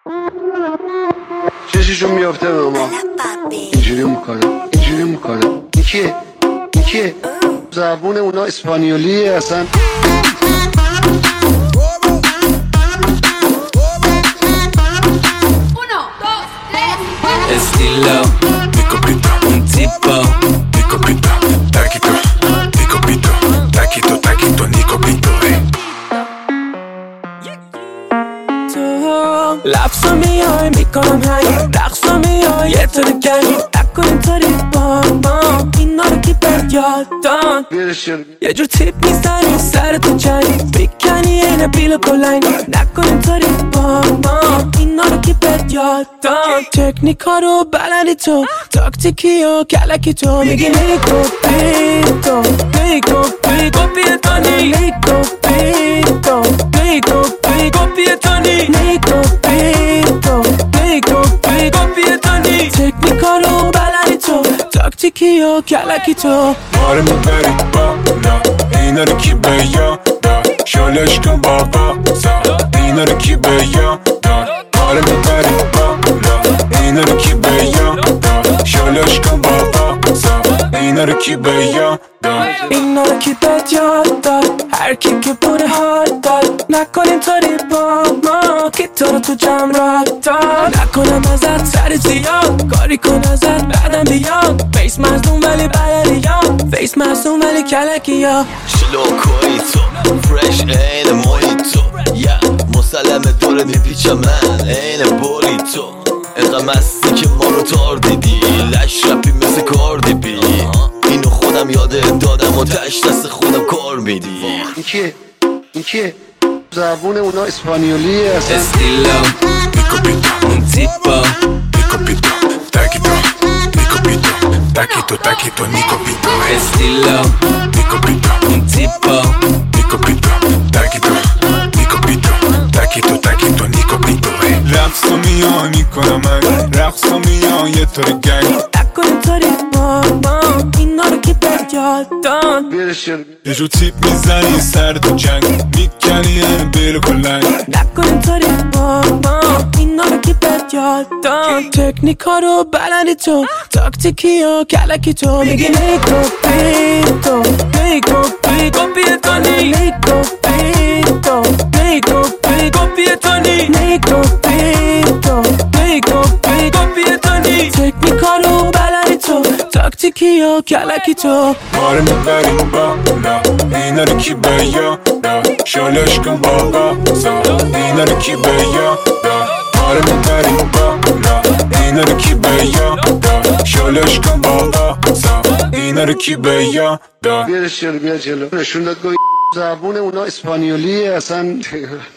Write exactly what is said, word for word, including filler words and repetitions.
چششون میافته به ما اینجوری میکنه اینجوری میکنه یکیه یکیه زبون اونا اسپانیولیه اصلا. Estilo, mi copito, un tipo, mi copito, taquito, mi copito, taquito, taquito, mi copito, eh. لبسا میای میکنم هنگ رقصا میای یه تو دگنی نکن اینطوری با ما اینا رو کی بهت یاد داد یه جور تیپ میزنی سر تو جنگی بیکنی اینه بیل بلنگی نکن اینطوری با ما اینا رو کی بهت یاد داد تکنیکا رو بلدی تو تاکتیکی و کلکی تو میگی نیکو پیتو نیکو پیتو پیتونی نیکو پیتو نیکو پیتو پیتونی نیکو پیتو نیکو پیتو پیتونی تکنیکا رو بلدی تو تاکتیکی و کلکی تو آره میبری بالا اینا رو کی به یاد داد شالش کن بابا زا اینا رو کی به یاد داد آره میبری بالا اینا رو کی به یاد داد شالش کن بابا زا اینا رو کی به یاد داد اینا رو کی بهت یاد داد هر کی که بوده حال داد نکن اینطوری با ما که تو رو تو جمع را داد نکنم ازت سر زیاد کاری کن ازت بعدم بیاد فیس مظلوم ولی بلدی یا فیس مظلوم ولی کلکی یا شلوکوی تو فرش این مویتو یا مسلمه داره میپیچم من این بولی تو اینقدر مستی که ما رو تار دیدی لش رپی مثل کاردی بی اینو خودم یاده دادم و تش دست خودم کار میدی این کیه؟ این کیه؟ زبون اونا اسپانیولیه اصلا. Estilo, mi copito, un tipo, mi copito, taquito, mi copito, taquito, taquito, mi copito, eh. Estilo, mi copito, un tipo, mi copito, taquito, mi copito, taquito, taquito, mi copito, eh. رقصا میای میکنم من رقصا میای یه طور گنگ نکن اینطوری با ما اینا رو کی بهت یاد داد یه جو تیپ میزنی سر تو جنگ میکنی یعنی بیل کلنگ نکن اینطوری با ما اینا رو کی بهت یاد داد تکنیکا رو بلدی تو تاکتیکی و کلکی تو میگی نیکو پیتو نیکو پیتو پیتونی نیکو پیتو نیکو پیتو پیتونی نیکو پیتو نیکو پیتو پیتونی تکنیکا رو بلدی تو تاکتیکی و کلکی تو آره میبری بالا اینا رو کی به یاد داد شالش کن بابا زا اینا رو کی به یاد داد آره میبری بالا اینا رو کی به یاد داد شالش کن بابا زا اینا رو کی به یاد داد بیارش جلو بیار جلو نشون داد زبون اونا اسپانیولیه اصلا.